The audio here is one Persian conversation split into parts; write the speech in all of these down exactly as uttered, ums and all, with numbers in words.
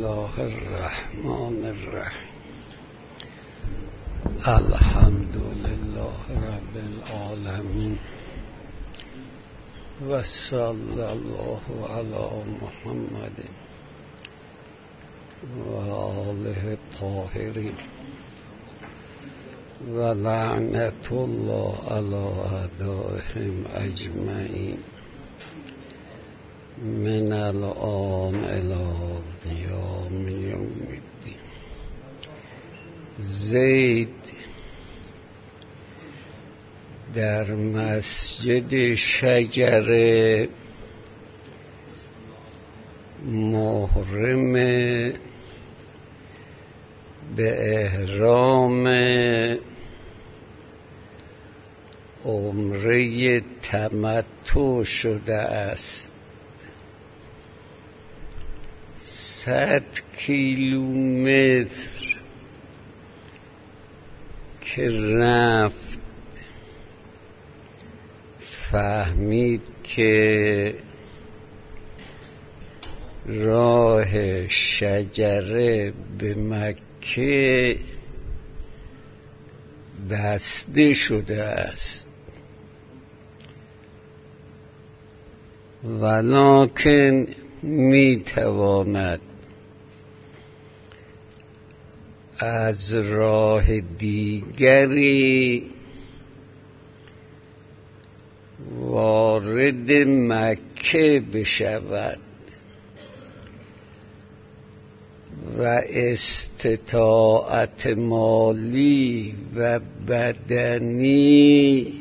الله الرحمن الرحیم. الحمد لله رب العالمین و صلی الله علی محمد و آله الطاهرین و لعنت الله علی اعدائهم اجمعین من الآن الی قیام یوم الدین. زید در مسجد شجره محرم به احرام عمره تمتع شده است. صد کیلومتر که رفت فهمید که راه شجره به مکه بسته شده است، ولکن می تواند از راه دیگری وارد مکه بشود و استطاعت مالی و بدنی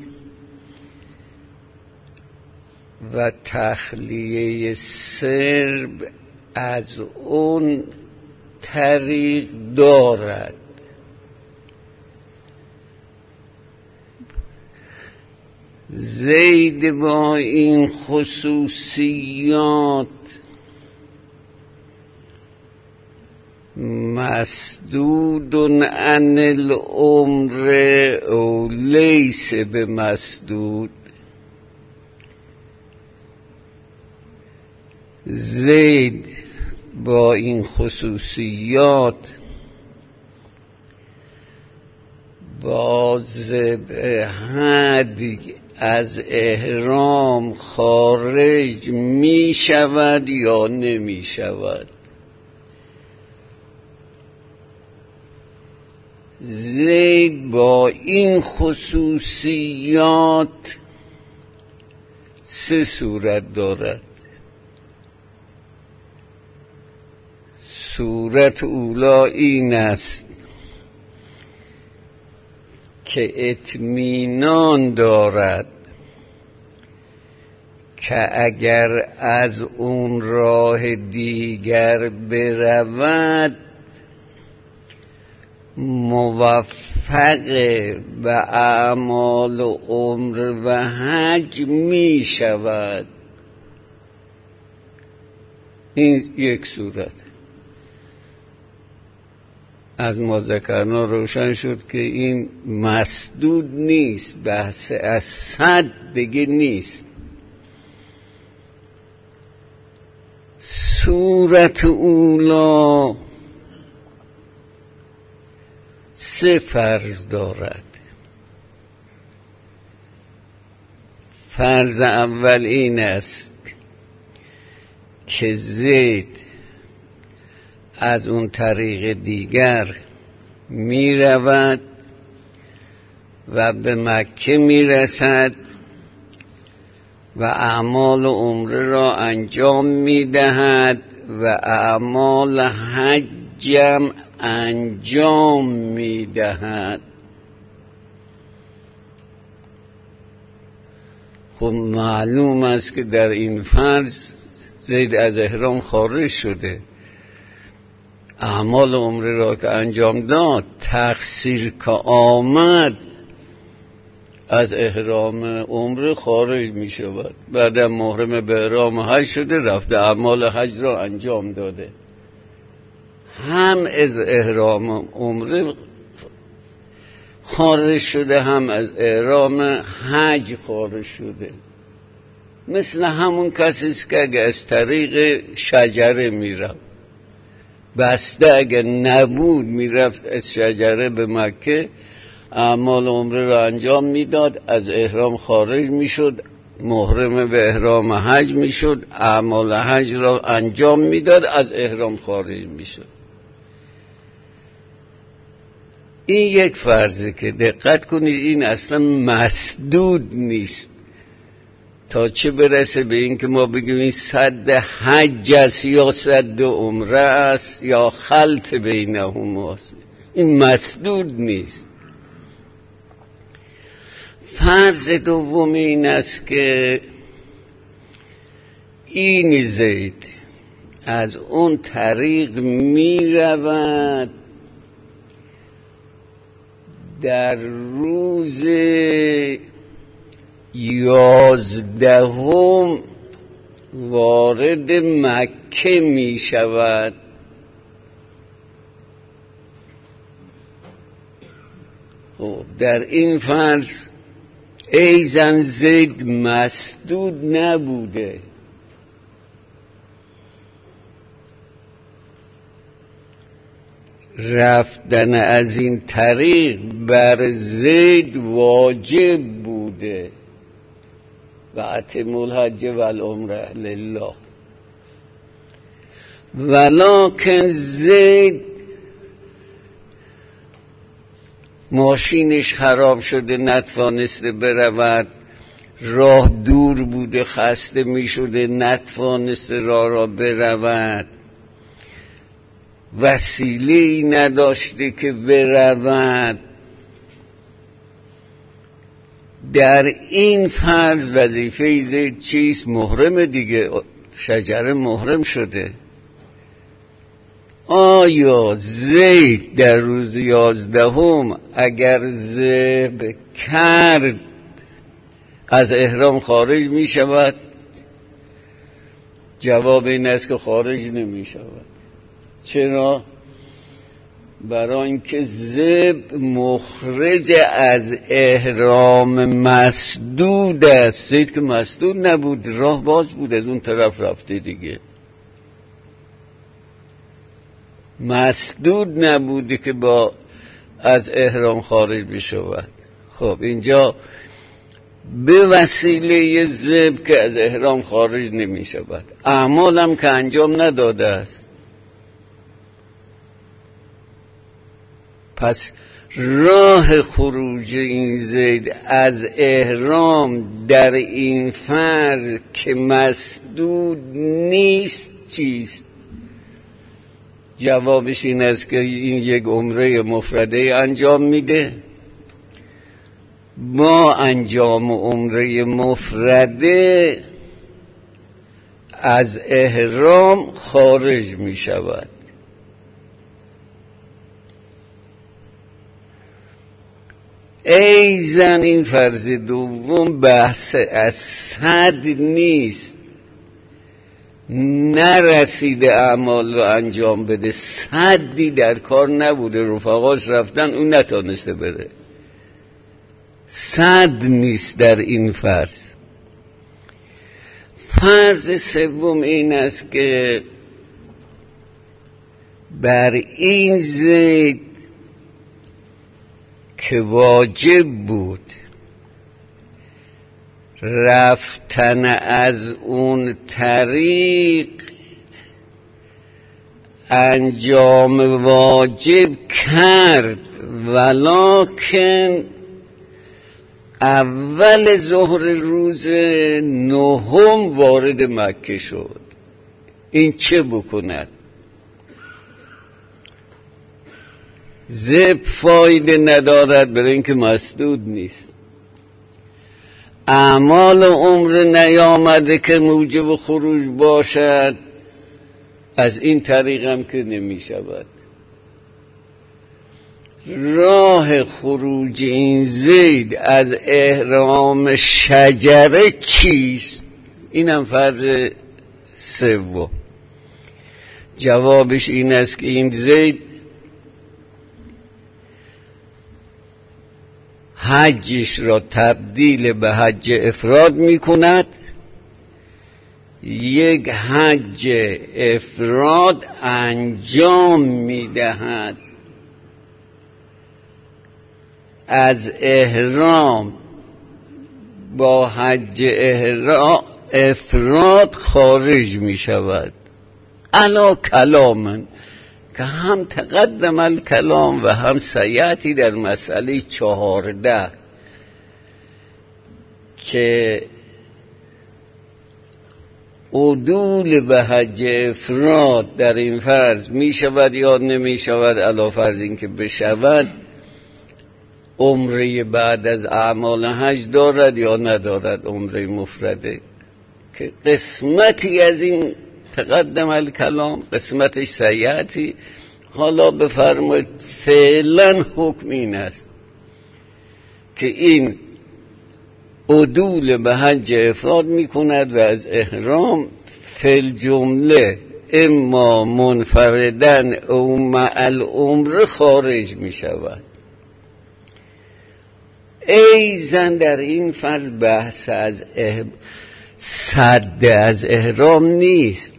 و تخلیه سرب از اون طریق دارد. زید با این خصوصیات مسدود عن العمر او لیس بمسدود. زید با این خصوصیات باز به حد از احرام خارج می شود یا نمی شود. زید با این خصوصیات سه صورت دارد. صورت اولا این است که اطمینان دارد که اگر از اون راه دیگر برود موفق به اعمال عمر و حج می شود. این یک صورت. از ما ذکرنا روشن شد که این مسدود نیست، بحث از صد دیگه نیست. صورت اولا سه فرض دارد. فرض اول این است که زید از اون طریق دیگر می رود و به مکه می رسد و اعمال عمره را انجام می دهد و اعمال حجم انجام می دهد. خب معلوم است که در این فرض زید از احرام خارج شده، اعمال عمره را که انجام داد، تقصیر که آمد از احرام عمره خارج می شود. بعد محرم به احرام حج شده، رفته اعمال حج را انجام داده، هم از احرام عمره خارج شده، هم از احرام حج خارج شده. مثل همون کسی است که اگه از طریق شجره میره بسته اگر نبود میرفت از شجره به مکه، اعمال عمره را انجام میداد، از احرام خارج میشد، محرم به احرام حج میشد، اعمال حج را انجام میداد، از احرام خارج میشد. این یک فرضه که دقت کنید این اصلا مسدود نیست، تا چه برسه به این که ما بگیم این صد حج است یا صد عمره است یا خلط بینهما است. این مسدود نیست. فرض دوم این است که این زید از اون طریق می رود در روز یازدهم وارد مکه می شود. خب در این فرض ایزن زید مسدود نبوده. رفتن از این طریق بر زید واجب بوده. و اتم الحج والعمره لله. ولکن زید ماشینش خراب شده، نتوانسته برود، راه دور بوده، خسته می شده، نتوانسته راه را برود، وسیله ای نداشته که برود. در این فرض وظیفه زید چیست؟ محرم دیگه، شجره محرم شده. آیا زید در روز یازدهم اگر ذبح کرد از احرام خارج می شود؟ جواب این است که خارج نمی شود. چرا؟ برای اینکه ذبح مخرج از احرام مسدود است. زید که مسدود نبود، راه باز بود، از اون طرف رفته دیگه. مسدود نبوده که با از احرام خارج بشود. خب اینجا به وسیله ذبح که از احرام خارج نمی شود، اعمال هم که انجام نداده است. پس راه خروج این زید از احرام در این فرض که مسدود نیست چیست؟ جوابش این است که این یک عمره مفرده انجام میده، با انجام عمره مفرده از احرام خارج می شود. ایزن این فرض دوم بحث از صد نیست، نرسیده اعمال رو انجام بده، صدی در کار نبوده، رفقاش رفتن اون نتانسته بره، صد نیست در این فرض. فرض سوم این است که بر این زید که واجب بود رفتن از اون طریق انجام واجب کرد، ولکن اول ظهر روز نهم وارد مکه شد. این چه بکند؟ ذبح فایده ندارد برای اینکه مسدود نیست، اعمال عمر نیامده که موجب خروج باشد، از این طریق هم که نمی شود. راه خروج این زید از احرام شجره چیست؟ این هم فرض سوم. جوابش این است که این زید حجش را تبدیل به حج افراد می کند، یک حج افراد انجام میدهد، از احرام با حج افراد خارج می شود علا کلامن که هم تقدم الکلام و هم سیأتی در مسئله چهارده که عدول به حج افراد در این فرض می شود یا نمی شود، علا فرض این که بشود، عمره بعد از اعمال حج دارد یا ندارد، عمره مفرده که قسمتی از این تقدم الکلام قسمتش سیأتی. حالا بفرمایید فعلا حکم این است که این عدول به حج افراد می کند و از احرام فی الجمله اما منفردن او مع العمره خارج می شود. ایزن در این فرض بحث از اح... صد از احرام نیست،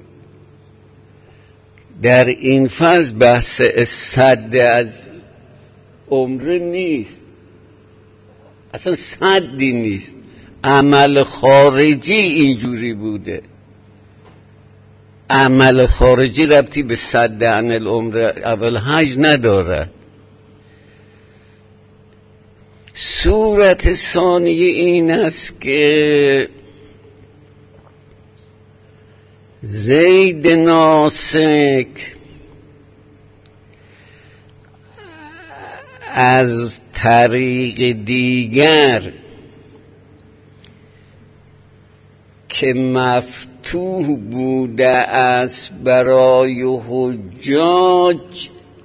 در این فرض بحث صد از عمره نیست، اصلا صدی نیست، عمل خارجی اینجوری بوده، عمل خارجی ربطی به صد عن العمره اول حج نداره. صورت ثانیه این است که زید ناسک از طریق دیگر که مفتوح بوده است برای حجاج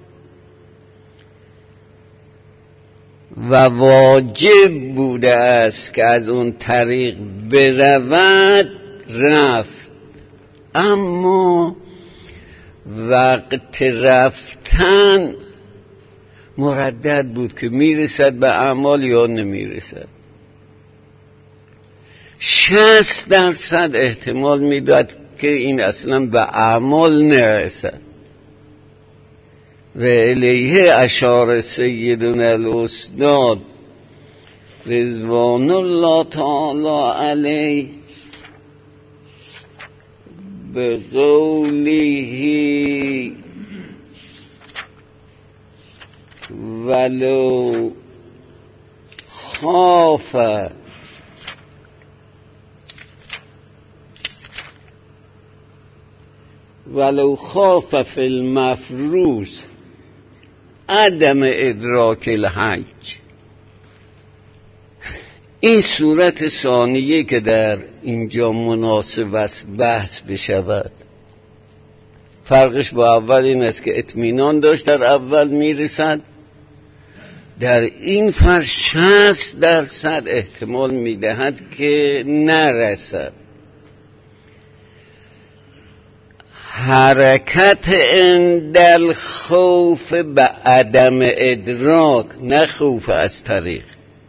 و واجب بوده است که از اون طریق برود رفت، اما وقت رفتن مردد بود که میرسد به اعمال یا نمیرسد. شصت درصد احتمال میداد که این اصلا به اعمال نرسد و الیه اشار سیدنا الاستاد رضوان الله تعالی علیه به قوله ولو خاف ولو خاف فی المفروض عدم ادراک الحج. این صورت ثانیه که در اینجا مناسب است بحث بشود. فرقش با اول این است که اطمینان داشت در اول میرسد، در این فرض شصت درصد احتمال میدهد که نرسد. حرکت عند الخوف به عدم ادراک، نه خوف از طریق.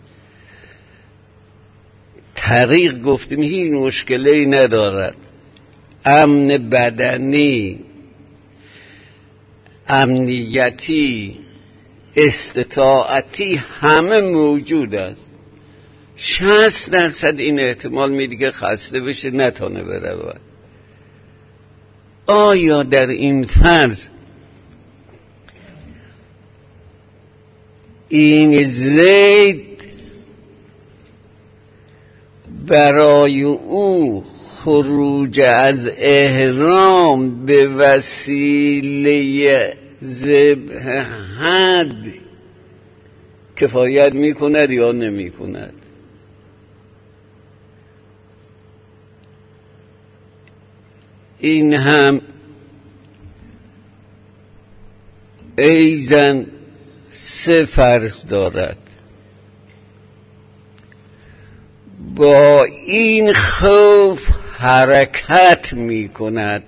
طریق گفتیم هیچ مشکلی ندارد، امن بدنی، امنیتی، استطاعتی همه موجود است. شصت درصد این احتمال میده که خسته بشه نتونه برود. آیا در این فرض این زید برای او خروج از احرام به وسیله ذبح حد کفایت میکند یا نمیکند؟ این هم ایزن سه فرض دارد. با این خوف حرکت می کند،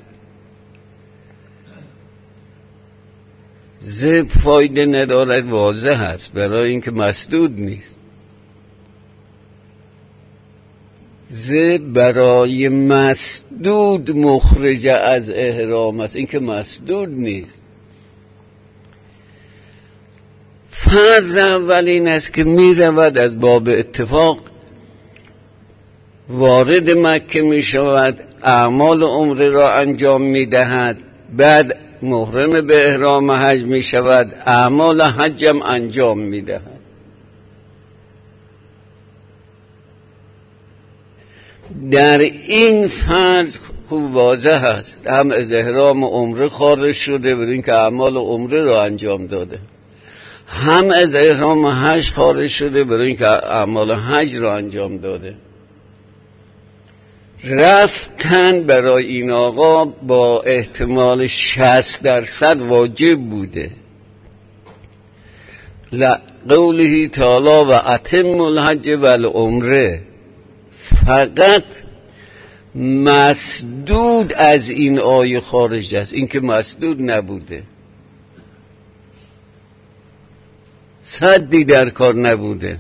ذبح فایده ندارد، واضح است، برای اینکه مسدود نیست. ز برای مسدود مخرج از احرام است. این که مسدود نیست. فرض اول این است که می رود از باب اتفاق وارد مکه می شود، اعمال عمره را انجام می دهد، بعد محرم به احرام حج می شود، اعمال حج هم انجام می دهد. در این فرض خوب واضح است، هم از احرام عمره خارج شده بدون اینکه اعمال عمره را انجام داده، هم از احرام حج خارج شده بدون اینکه اعمال حج را انجام داده. رفتن برای این آقا با احتمال شصت درصد واجب بوده. قوله تعالی و اتم الحج والعمره، فقط مسدود از این آیه خارج است، این که مسدود نبوده، سدی در کار نبوده.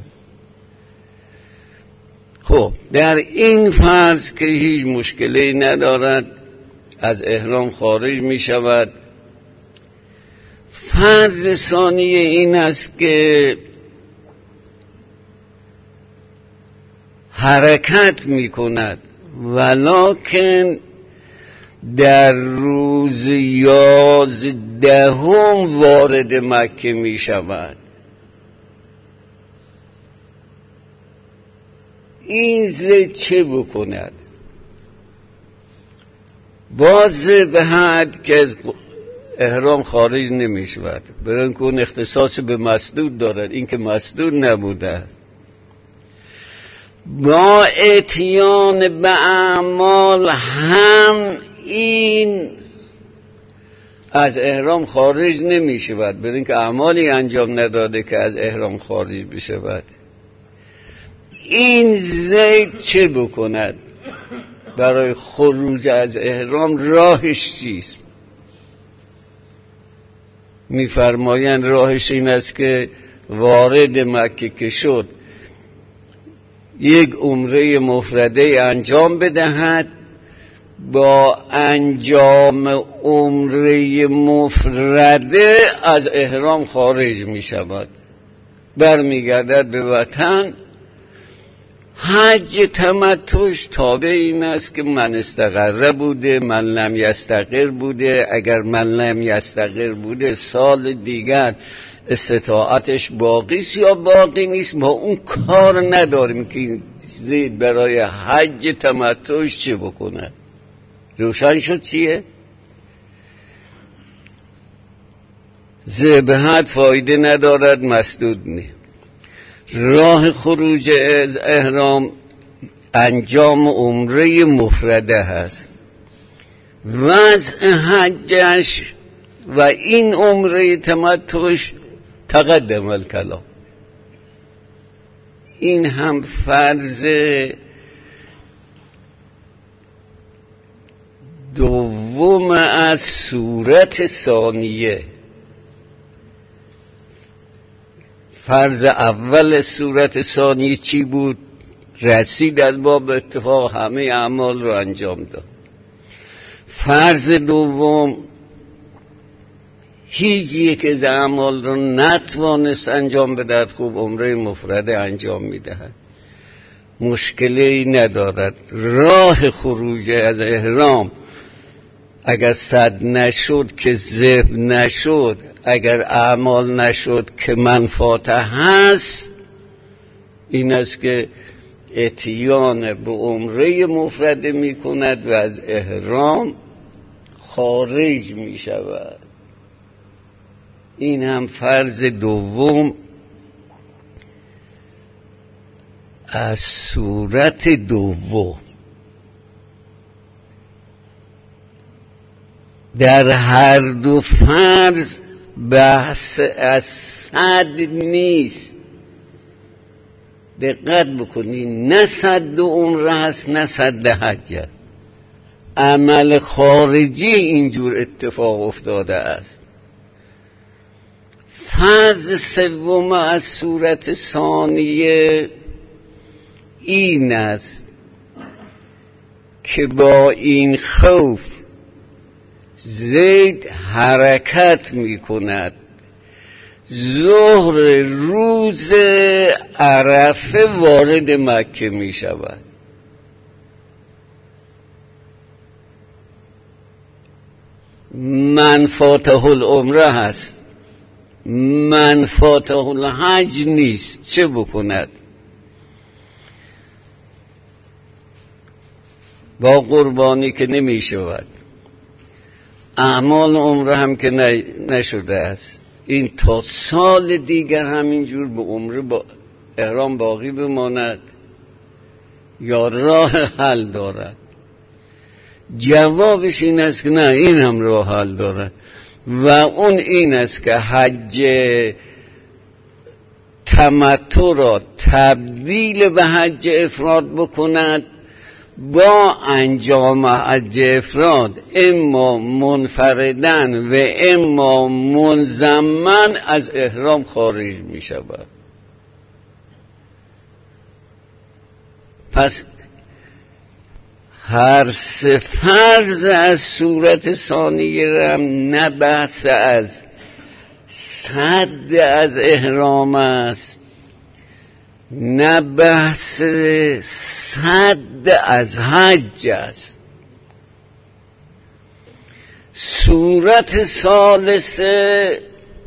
خب در این فرض که هیچ مشکلی ندارد، از احرام خارج می شود. فرض ثانی این است که حرکت می کند، ولکن در روز یازدهم وارد مکه می شود. این زید چه بکند؟ باز به حد که از احرام خارج نمی شود، برای که اون اختصاص به مسدود دارد، این که مسدود نبوده است. با اتیان به اعمال هم این از احرام خارج نمی شود، برای اینکه اعمالی انجام نداده که از احرام خارج بشود. این زید چه بکند؟ برای خروج از احرام راهش چیست؟ می‌فرمایند راهش این است که وارد مکه که شد، یک عمره مفرده انجام بدهد، با انجام عمره مفرده از احرام خارج می شود، برمیگردد به وطن. حج تمتعش تابع این است که من استقر بوده، من لم یستقر بوده. اگر من لم یستقر بوده، سال دیگر استطاعتش باقی است یا باقی نیست، ما اون کار نداریم که زید برای حج تمتعش چه بکنه. روشن شد چیه؟ ذبحت فایده ندارد، مسدود نیست. راه خروج از احرام انجام عمره مفرده هست، وضع حجش و این عمره تمتعش تقدم الکلام. این هم فرض دوم از صورت ثانیه. فرض اول صورت ثانیه چی بود؟ رسید از باب اتفاق، همه اعمال رو انجام داد. فرض دوم هیچ یک از اعمال رو نتوانست انجام بدهد، خوب عمره مفرده انجام میدهد، مشکلی ندارد. راه خروج از احرام اگر صد نشد که ذبح نشد، اگر اعمال نشد که منفعت هست، این است که اتیان به عمره مفرده می کند و از احرام خارج می شود. این هم فرض دوم از صورت دوم. در هر دو فرض بحث از صد نیست. دقت بکنید، نه صد عمره هست نه صد حج. عمل خارجی اینجور اتفاق افتاده است. فرض سوم از صورت ثانیه این است که با این خوف زید حرکت می کند، ظهر روز عرفه وارد مکه می شود. من فاتح العمره هست، من فاتح الحج نیست، چه بکند؟ با قربانی که نمی شود، اعمال عمره هم که نشده است، این تا سال دیگر همینجور به عمره با احرام باقی بماند یا راه حل دارد؟ جوابش این است که نه، این هم راه حل دارد و اون این است که حج تمتع را تبدیل به حج افراد بکند، با انجام حج افراد اما منفردن و اما منضمن از احرام خارج می شود. پس هر سه فرض از صورت ثانیه رم نه بحث از صد از احرام است، نه بحث صد از حج است. صورت ثالثه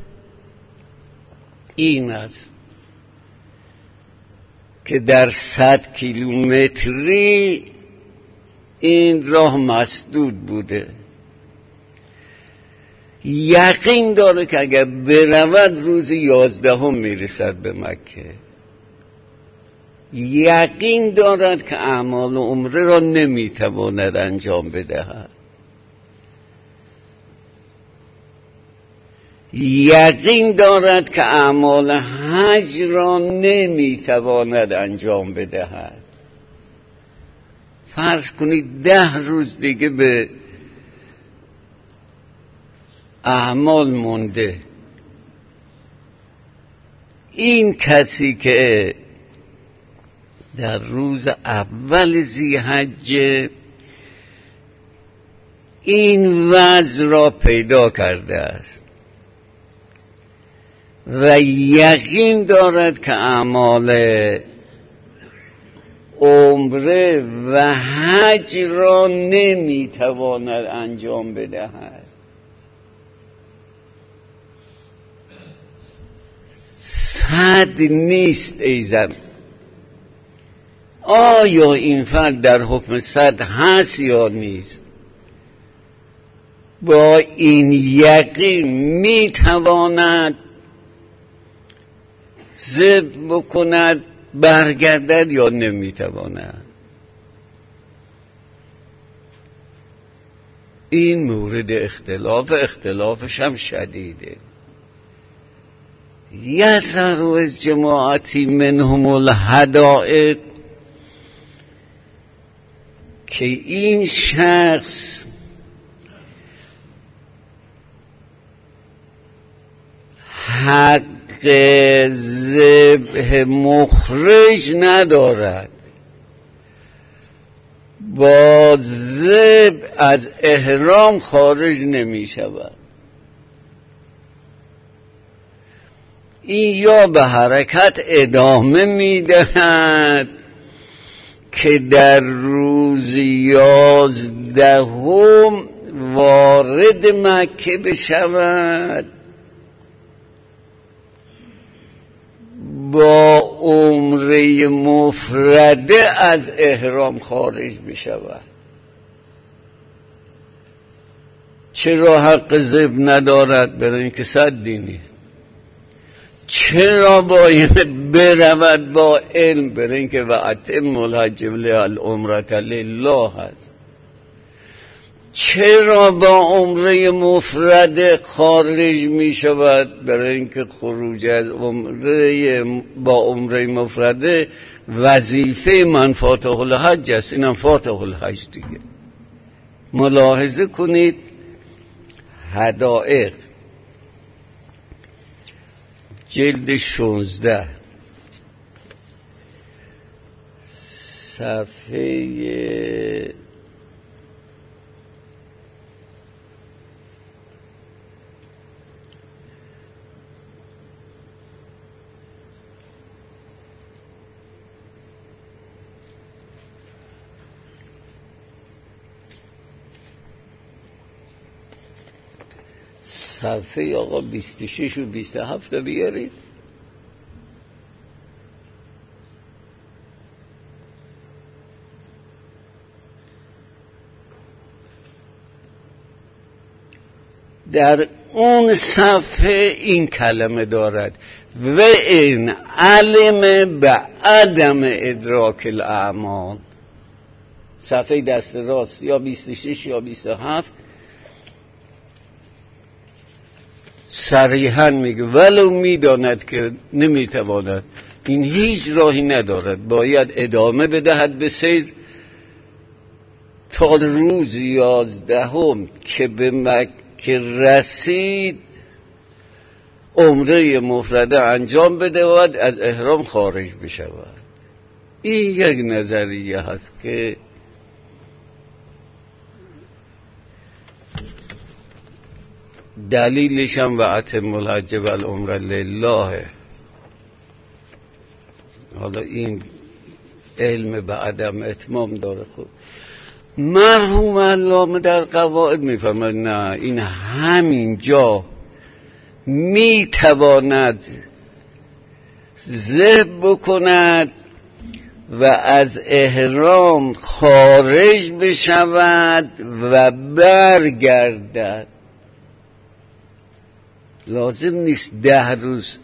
این است که در صد کیلومتری این راه مسدود بوده، یقین داره که اگر برود روز یازدهم میرسد به مکه، یقین دارد که اعمال عمره را نمیتواند انجام بدهد، یقین دارد که اعمال حج را نمیتواند انجام بدهد. فرض کنید ده روز دیگه به اعمال مونده. این کسی که در روز اول ذی‌حجه این وضع را پیدا کرده است و یقین دارد که اعمال عمره و حج را نمیتواند انجام بدهد، صد نیست ای زن. آیا این فرد در حکم صد هست یا نیست؟ با این یقین میتواند ذبح بکند برگردد یا نمیتواند؟ این مورد اختلاف، اختلافش هم شدیده. یظهر از جماعتی منهم الحدائق که این شخص حق ذبح مخرج ندارد، با ذبح از احرام خارج نمی شود. این یا به حرکت ادامه می دهد که در روز یازدهم وارد مکه بشود، با عمره مفرده از احرام خارج بشود. چرا حق ذبح ندارد؟ برای اینکه صدی نیست. چرا باید برود با علم؟ برای اینکه و اتم الحج والعمرة لله هست. چرا با عمره مفرده خارج می شود؟ برای اینکه خروج از عمره با عمره مفرده وظیفه من فاتح الحج است، اینم فاتح الحج دیگه. ملاحظه کنید حدائق جلد شانزده صفحه صفحه آقا بیست و شش و بیست و هفت بیارید. در اون صفحه این کلمه دارد: و این علم به عدم ادراک الاعمال. صفحه دست راست یا بیست و شش یا بیست و هفت صریحاً میگه ولو میداند که نمیتواند، این هیچ راهی ندارد، باید ادامه بدهد به سیر تا روز یازدهم که به مکه رسید عمره مفرده انجام بده و از احرام خارج بشود. این یک نظریه هست که دلیلش هم و اتم الحج و العمره لله. حالا این علم به عدم اتمام داره. خب مرحوم علامه در قواعد میفهمد نه، این همین جا میتواند ذبح بکند و از احرام خارج بشود و برگردد. لازم نیست ده روز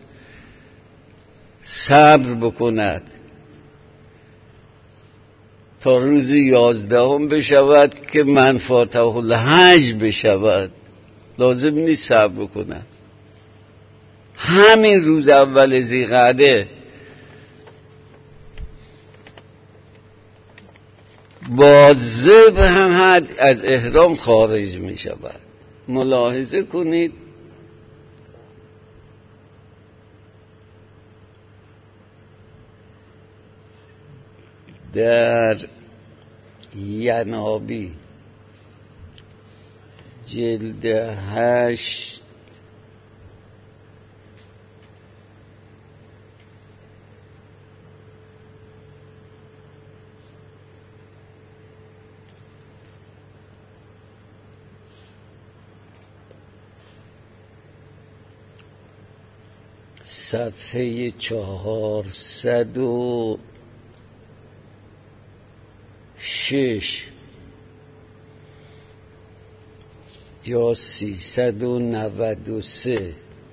صبر بکند تا روز یازدهم بشود که من فاتح الحج بشود. لازم نیست صبر بکند، همین روز اول ذی‌قعده با ذبح حد از احرام خارج می شود. ملاحظه کنید در ینابی جلد هشت صفحه چهارصد و شش یا سیصد و نود و سه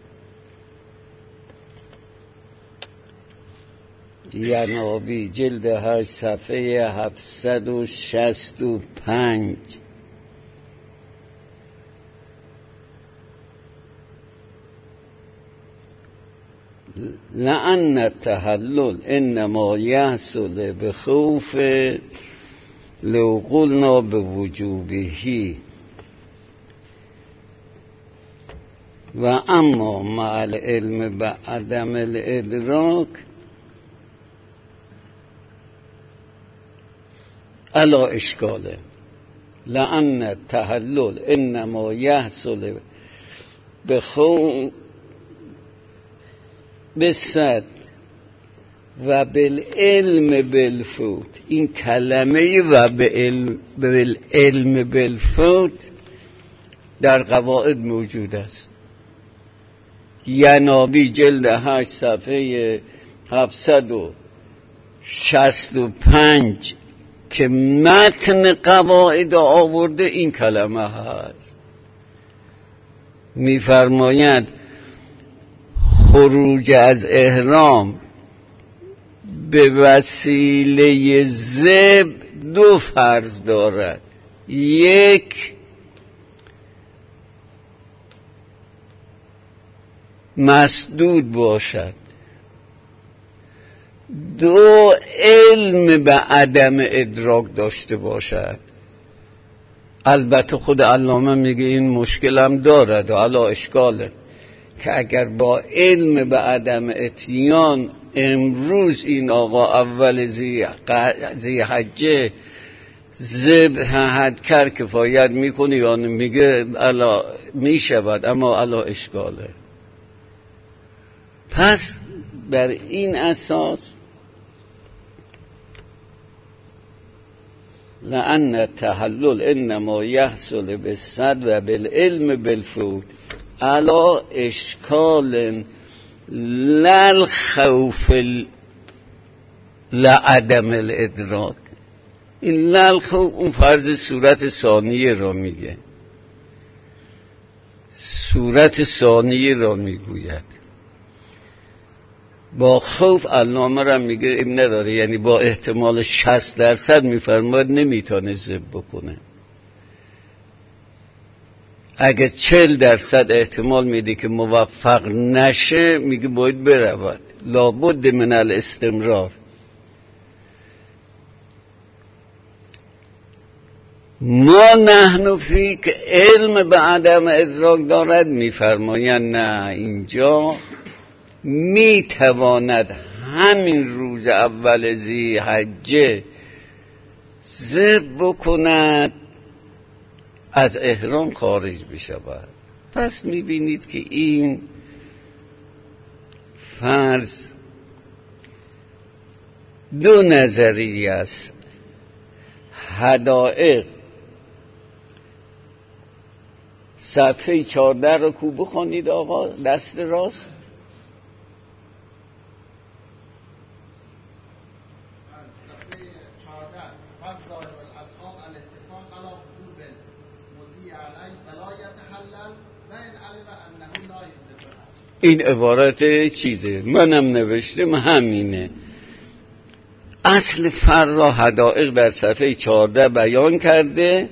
ینابی جلد هشت صفحه هفتصد و شصت و پنج لأن التحلل انما یحصل بخوف لو قلنا بوجوبه و اما مع العلم بعدم الادراک الا اشکاله. لأن التحلل انما یحصل بخوف بصد و بالعلم بالفوت. این کلمه و بالعلم بالفوت در قواعد موجود است. ینابی جلد هشت صفحه هفتصد و شصت و پنج که متن قواعد آورده این کلمه هست. می‌فرماید خروج از احرام به وسیله ذبح دو فرض دارد: یک مسدود باشد، دو علم به عدم ادراک داشته باشد. البته خود علامه میگه این مشکل هم دارد و علا اشکاله که اگر با علم به عدم اتیان امروز این آقا اول ذی حجه ذبح حد کرد کفایت میکنه یا میگه الا میشود، اما الا اشکاله. پس بر این اساس لأن التحلل انما یحصل بالصد و بالعلم بالفوت علا اشکال للخوف لعدم الادراک. این للخوف اون فرض صورت ثانیه را میگه، صورت ثانیه را میگوید. با خوف علامه را میگه این نداره، یعنی با احتمال شصت درصد میفرماید نمیتونه ذبح بکنه. اگه چهل درصد احتمال میده که موفق نشه میگه باید برود، لابد من الاستمرار. ما نحن فی که علم به عدم ادراک دارد میفرمایند نه، اینجا میتواند همین روز اول ذی حجه ذبح بکند، از احرام خارج بشود. پس میبینید که این فرض دو نظریه است. حدائق صفحه چهارده رو کو بخونید آقا، دست راست. این عبارت چیزه، منم نوشتم همینه. اصل فر را حدائق در صفحه چهارده بیان کرده.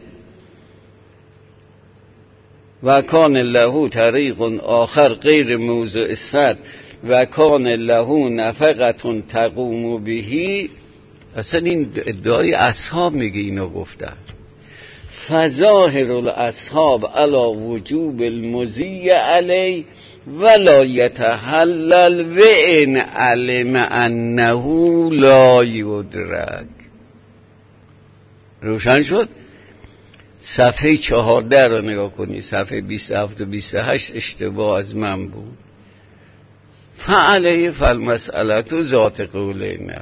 و کان له طریق آخر غیر موضع صد و کان له نفقة تقوم بهی. اصلا این ادعای اصحاب میگه، اینو گفتن. فظاهر الاصحاب علی وجوب المضی علی ولا یتحلل و ان علم انه لا یدرک. روشن شد؟ صفحه چهارده رو نگاه کنی، صفحه بیست و هفت و بیست و هشت اشتباه از من بود. فعلیه فالمسئلة ذات قولین.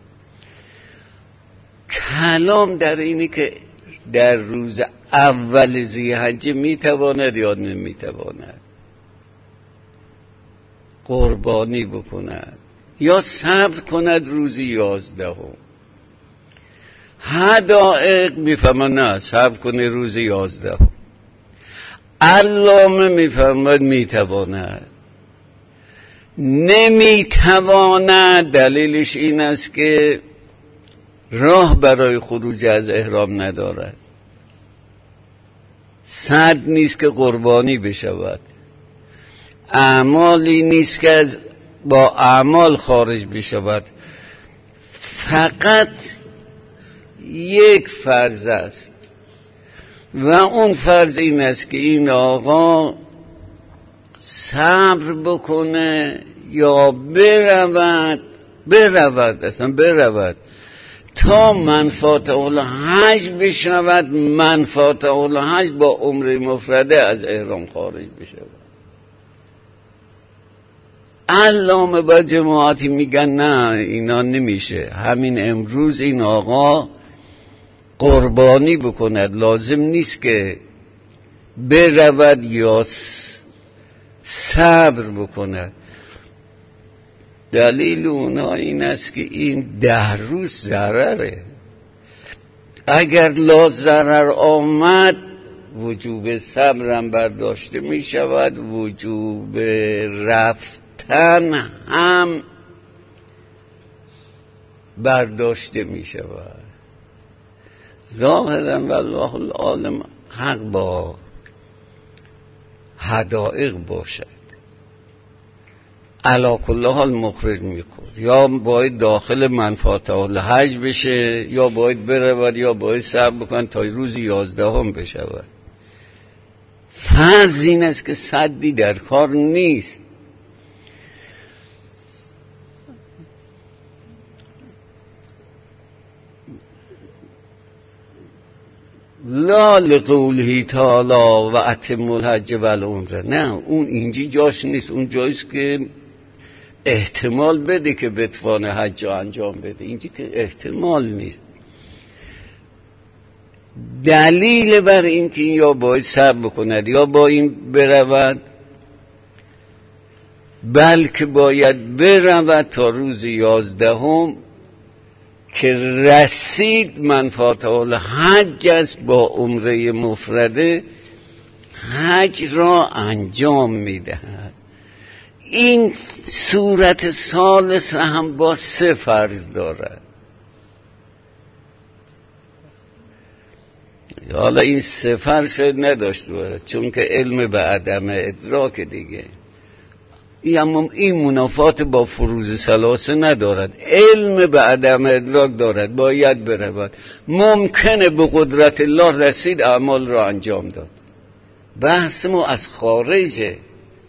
کلام در اینی که در روز اول ذی حجه میتواند یا نمیتواند قربانی بکند یا صبر کند روز یازدهم. حدائق میفهمد نه صبر کنه روز یازدهم. علامه میفهمد میتواند. نمیتواند دلیلش این است که راه برای خروج از احرام ندارد، صد نیست که قربانی بشود، اعمالی نیست که از با اعمال خارج بشود. فقط یک فرض است و اون فرض این است که این آقا صبر بکنه یا برود برود اصلا برود تا منفات الحج بشود، منفات الحج با عمره مفرده از احرام خارج بشود. علامه با جماعتی میگن نه اینا نمیشه، همین امروز این آقا قربانی بکند، لازم نیست که برود یا صبر بکند. دلیل اونا این است که این ده روز ضرره. اگر لا ضرر آمد وجوب صبرم برداشته می شود، وجوب رفتن هم برداشته می شود. ظاهرا والله العالم حق با حدائق باشد. علا کل حال مخرج میخورد، یا باید داخل منفات الحج بشه یا باید برود یا باید صبر بکن تا روز یازدهم بشود. فرض این است که صدی در کار نیست. لا لقوله تعالی و اتم الحج والعمره، نه اون اینجی جاش نیست. اون جاییست که احتمال بده که بتوانه حج انجام بده، اینجی که احتمال نیست. دلیل بر این که یا باید صبر بکند یا با این برود بلکه باید برود تا روز یازدهم که رسید منفعت الحج است، با عمره مفرده حج را انجام میدهد. این صورت ثالث هم با سه فرض دارد. حالا این سه فرض شاید نداشته باشد چون که علم به عدم ادراک دیگه، این این منافات با فروض ثلاثه ندارد، علم به عدم ادراک دارد. باید برود، ممکنه به قدرت الله رسید اعمال را انجام داد. بحث ما از خارجه،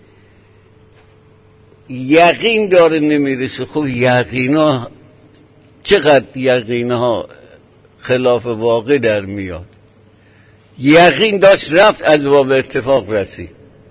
یقین داره نمیرسه. خب یقینا چقدر یقینها خلاف واقع در میاد. یقین داشت رفت، از باب اتفاق رسید،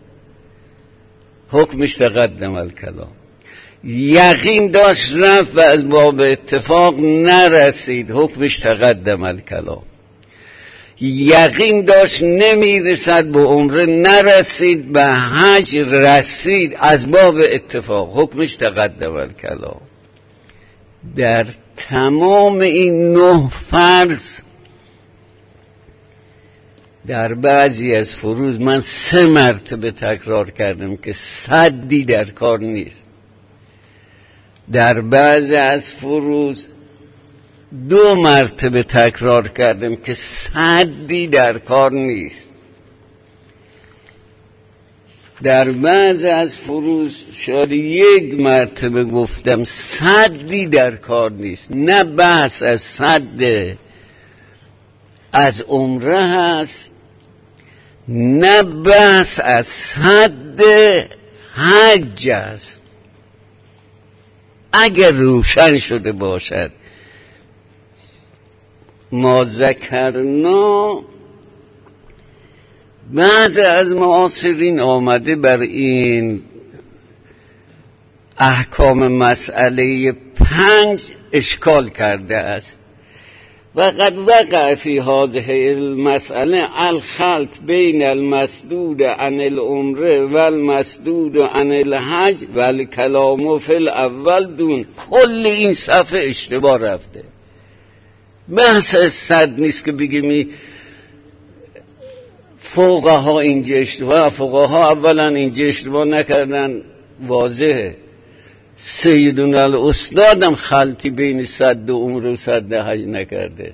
حکمش تقدم الکلام. یقین داشت رفت و از باب اتفاق نرسید، حکمش تقدم الکلام. یقین داشت نمیرسد به عمره، نرسید به حج، رسید از باب اتفاق، حکمش تقدم الکلام. در تمام این نه فرض در بعضی از فروض من سه مرتبه تکرار کردم که صدی در کار نیست. در بعضی از فروض دو مرتبه تکرار کردم که صدی در کار نیست. در بعضی از فروض شاید یک مرتبه گفتم صدی در کار نیست. نه بحث از صد از عمره هست، نه بحث از صد حج است. اگر روشن شده باشد ما ذکرنا، بعض از معاصرین آمده بر این احکام مسئله پنج اشکال کرده است. و قد وقع فی هذه المسئله الخلط بین المسدود عن العمره و المسدود عن الحج و الکلام فی الاول دون. کل این صفحه اشتباه رفته. بحث صد نیست که بگیم فقها اینجا اشتباه. فقها اولا اینجا اشتباه نکردن، واضحه. سیدنا الاستادم خلطی بین صد عمره و صد حج نکرده.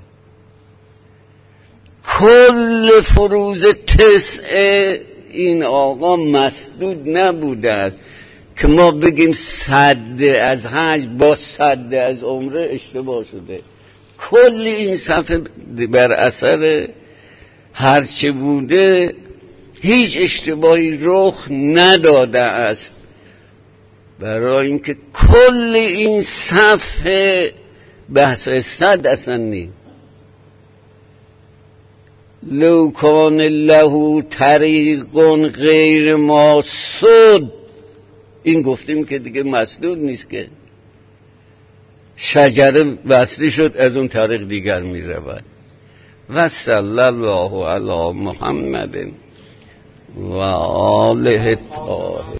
کل فروض تسعه این آقا مسدود نبوده است که ما بگیم صد از حج با صد از عمره اشتباه شده. کل این صفحه بر اثر هرچه بوده هیچ اشتباهی رخ نداده است، برای اینکه کل این صفحه بحث صد اصلا نیست. لو کان له طریق غیر مسدود، این گفتیم که دیگه مسدود نیست، که شجره بسته شد از اون طریق دیگر می رود. و صلی الله علی محمد و آله الطاهرین.